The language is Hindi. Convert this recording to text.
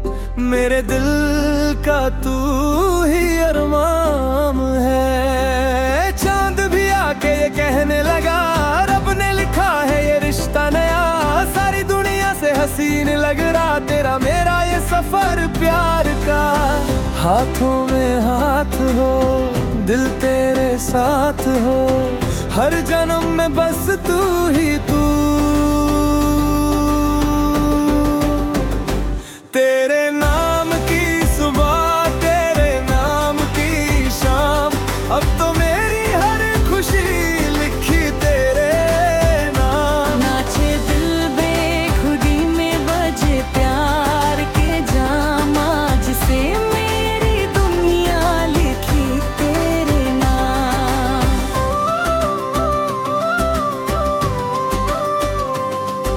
मेरे दिल का तू ही अरमान है। चांद भी आके ये कहने लगा, रब ने लिखा है ये रिश्ता नया। सारी दुनिया से हसीन लग रहा तेरा मेरा ये सफर प्यार का। हाथों में हाथ हो, दिल तेरे साथ हो, हर जन्म में बस तू ही तू।